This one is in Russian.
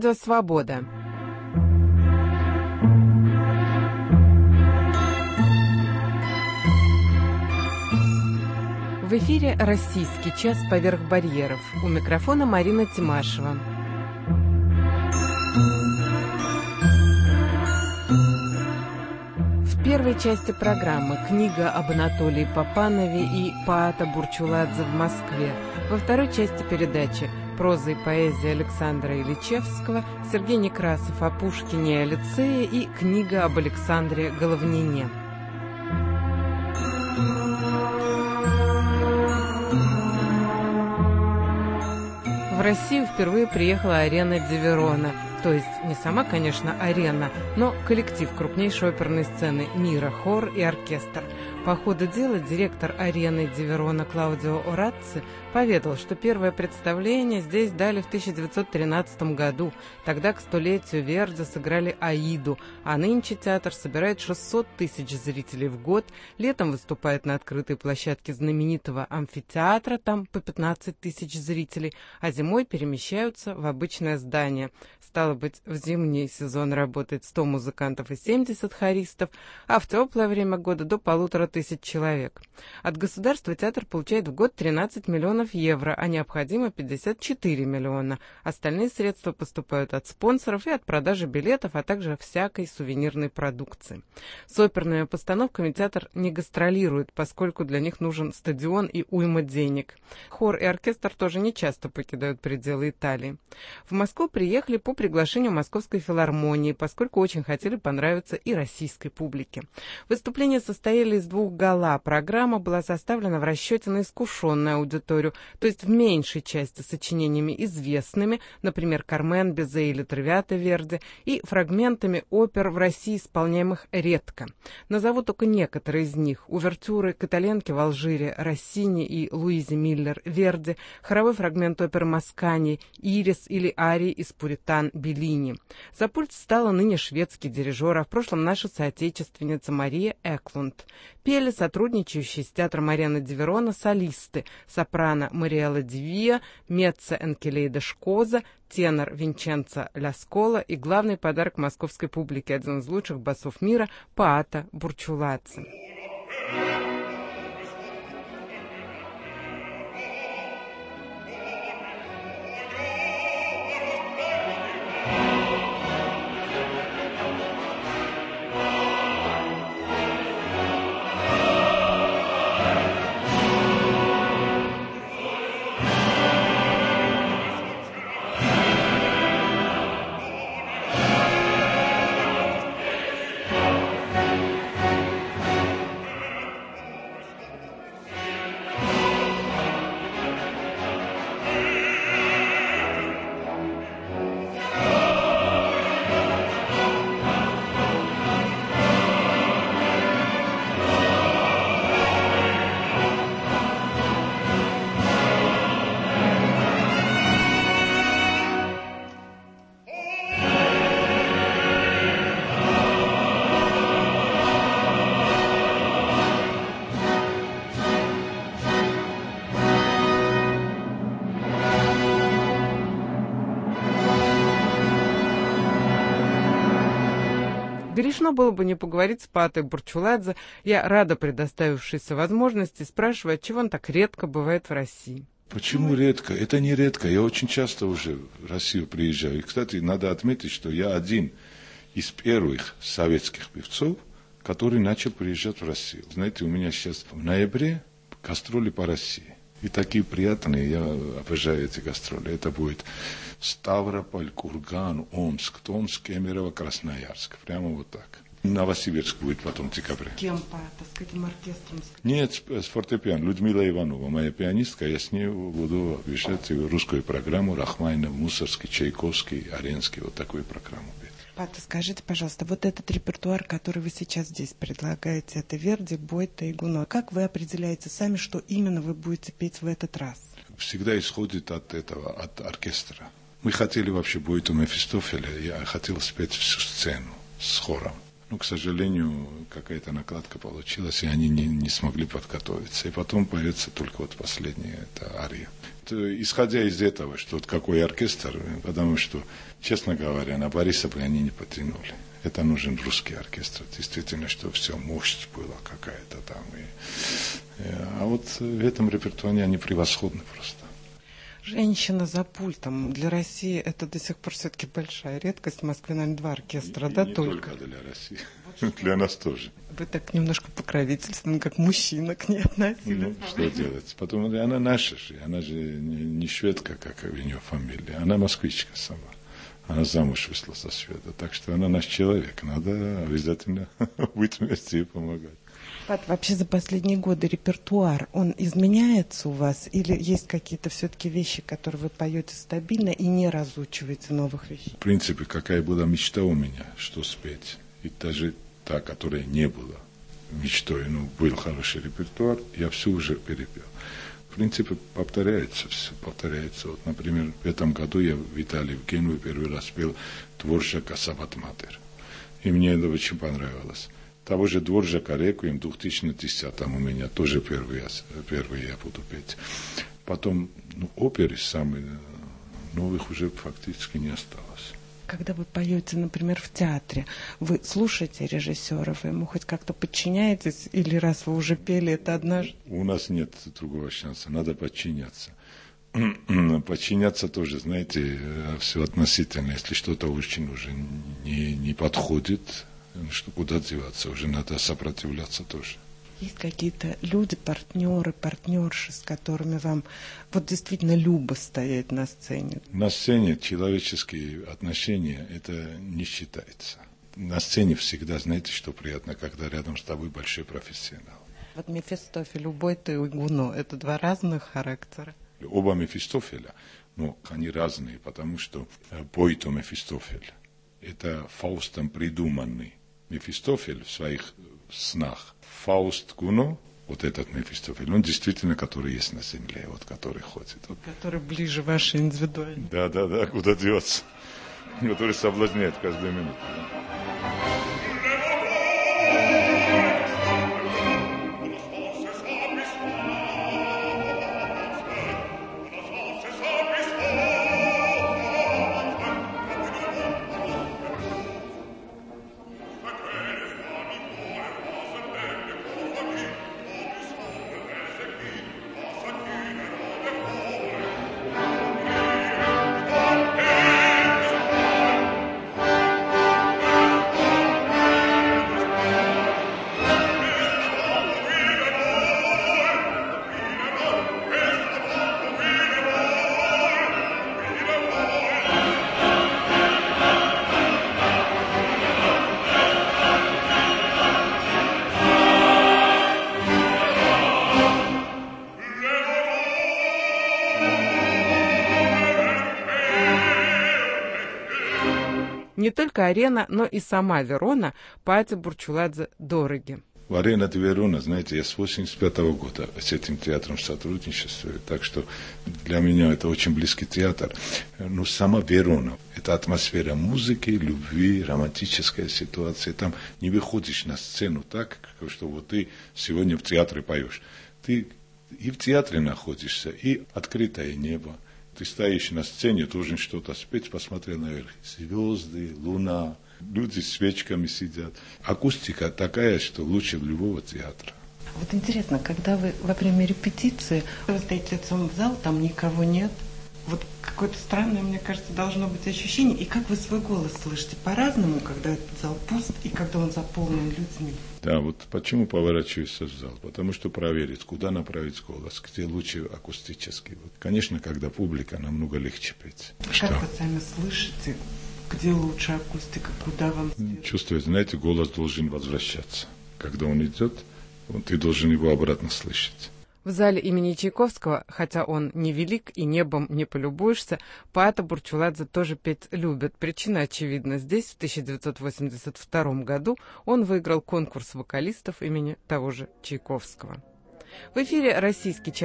Свобода. В эфире «Российский час поверх барьеров». У микрофона Марина Тимашева. В первой части программы книга об Анатолии Папанове и Паата Бурчуладзе в Москве. Во второй части передачи проза и поэзия Александра Ильичевского, Сергей Некрасов о Пушкине и о лицее и книга об Александре Головнине. В Россию впервые приехала Арена Ди Верона. То есть не сама, конечно, арена, но коллектив крупнейшей оперной сцены мира, хор и оркестр. По ходу дела директор арены Ди Верона Клаудио Орацци поведал, что первое представление здесь дали в 1913 году. Тогда к столетию Верди сыграли «Аиду», а нынче театр собирает 600 тысяч зрителей в год, летом выступает на открытой площадке знаменитого амфитеатра, там по 15 тысяч зрителей, а зимой перемещаются в обычное здание. Стало быть, в зимний сезон работает 100 музыкантов и 70 хористов, а в теплое время года до 1500 человек. От государства театр получает в год 13 миллионов евро, а необходимо 54 миллиона. Остальные средства поступают от спонсоров и от продажи билетов, а также всякой сувенирной продукции. С оперными постановками театр не гастролирует, поскольку для них нужен стадион и уйма денег. Хор и оркестр тоже не часто покидают пределы Италии. В Москву приехали по приглашению Московской филармонии, поскольку очень хотели понравиться и российской публике. Выступления состояли из 2 гала. Программа была составлена в расчете на искушенную аудиторию, то есть в меньшей части сочинениями известными, например, «Кармен», «Безе» или «Травиата» Верди, и фрагментами опер в России, исполняемых редко. Назову только некоторые из них: увертюры к «Итальянке» в Алжире Россини и Луизе Миллер Верди, хоровой фрагмент оперы «Маскани», «Ирис» или арии из «Пуритан» Беллини. За пульт встала ныне шведский дирижер, а в прошлом наша соотечественница Мария Эклунд. Пели сотрудничающие с театром Арены Ди Верона солисты: сопрано Мариэлла Ди Виа, меццо Энкелейда Шкоза, тенор Винченцо Ля Скола и главный подарок московской публике, один из лучших басов мира, Паата Бурчуладзе. Грешно было бы не поговорить с Паатой Бурчуладзе. Я рада предоставившейся возможности, спрашиваю, отчего он так редко бывает в России. Почему редко? Это не редко. Я очень часто уже в Россию приезжаю. И, кстати, надо отметить, что я один из первых советских певцов, который начал приезжать в Россию. Знаете, у меня сейчас в ноябре гастроли по России. И такие приятные, я обожаю эти гастроли. Это будет Ставрополь, Курган, Омск, Томск, Кемерово, Красноярск. Прямо вот так. Новосибирск будет потом в декабре. Кем, так с каким оркестром? Нет, с фортепиано. Людмила Иванова, моя пианистка. Я с ней буду обещать русскую программу. Рахманинов, Мусорский, Чайковский, Аренский. Вот такую программу. Паата, скажите, пожалуйста, вот этот репертуар, который вы сейчас здесь предлагаете, это Верди, Бойто и Гуно. Как вы определяете сами, что именно вы будете петь в этот раз? Всегда исходит от оркестра. Мы хотели вообще Бойто Мефистофеля, я хотел спеть всю сцену с хором. Но, к сожалению, какая-то накладка получилась, и они не смогли подготовиться. И потом появится только вот последняя, это ария. Исходя из этого, что вот какой оркестр, потому что, честно говоря, на Бориса бы они не потянули. Это нужен русский оркестр. Действительно, что все, мощь была какая-то там. А вот в этом репертуаре они превосходны просто. Женщина за пультом. Для России это до сих пор все-таки большая редкость. В Москве, наверное, 2 оркестра, да, не только? Только для России. Для нас тоже. Вы так немножко покровительственно, как мужчина к ней относились. Ну, что делать? Потом она наша же. Она же не шведка, как у нее фамилия. Она москвичка сама. Она замуж вышла со шведа. Так что она наш человек. Надо обязательно быть вместе и помогать. Пат, вообще за последние годы репертуар, он изменяется у вас? Или есть какие-то все-таки вещи, которые вы поете стабильно и не разучиваете новых вещей? В принципе, какая была мечта у меня, что спеть. И даже та, которая не была мечтой, был хороший репертуар, я все уже перепел. В принципе, повторяется все, повторяется. Вот, например, в этом году я в Италии, в Генуе первый раз пел Дворжака «Саббат Матер». И мне это очень понравилось. Того же Дворжака «Реквием» в 2010 у меня тоже первый я буду петь. Потом, оперы самые новых уже фактически не осталось. Когда вы поете, например, в театре, вы слушаете режиссера, вы ему хоть как-то подчиняетесь, или раз вы уже пели это однажды? У нас нет другого шанса, надо подчиняться. Подчиняться тоже, знаете, все относительно. Если что-то очень уже не подходит, что куда деваться, уже надо сопротивляться тоже. Есть какие-то люди, партнеры, партнерши, с которыми вам вот действительно любо стоять на сцене? На сцене человеческие отношения, это не считается. На сцене всегда, знаете, что приятно, когда рядом с тобой большой профессионал. Вот Мефистофель, Убойто и Гуно – это 2 разных характера. Оба Мефистофеля, они разные, потому что Бойто Мефистофель – это Фаустом придуманный Мефистофель в своих снах. Фауст Гуно, вот этот Мефистофель, он действительно, который есть на земле, вот который ходит. Вот. Который ближе вашей индивидуальной. Да, куда деваться. Который соблазняет каждую минуту. Не только арена, но и сама Верона Пати Бурчуладзе дороги. В Арена де Верона, знаете, я с 1985 года с этим театром сотрудничествую, так что для меня это очень близкий театр. Но сама Верона, это атмосфера музыки, любви, романтическая ситуация. Там не выходишь на сцену так, что вот ты сегодня в театре поешь. Ты и в театре находишься, и открытое небо. Ты стоишь на сцене, должен что-то спеть, посмотрел наверх. Звезды, луна, люди с свечками сидят. Акустика такая, что лучше любого театра. Вот интересно, когда вы во время репетиции, вы стоите лицом в зал, там никого нет. Вот какое-то странное, мне кажется, должно быть ощущение. И как вы свой голос слышите? По-разному, когда этот зал пуст и когда он заполнен людьми. Да, вот почему поворачиваюсь в зал? Потому что проверить, куда направить голос, где лучше акустически. Вот, конечно, когда публика, намного легче петь. Как вы сами слышите, где лучше акустика, куда вам... Чувствуете, знаете, голос должен возвращаться. Когда он идет, ты должен его обратно слышать. В зале имени Чайковского, хотя он невелик и небом не полюбуешься, Пати Бурчуладзе тоже петь любят. Причина очевидна. Здесь в 1982 году он выиграл конкурс вокалистов имени того же Чайковского. В эфире российский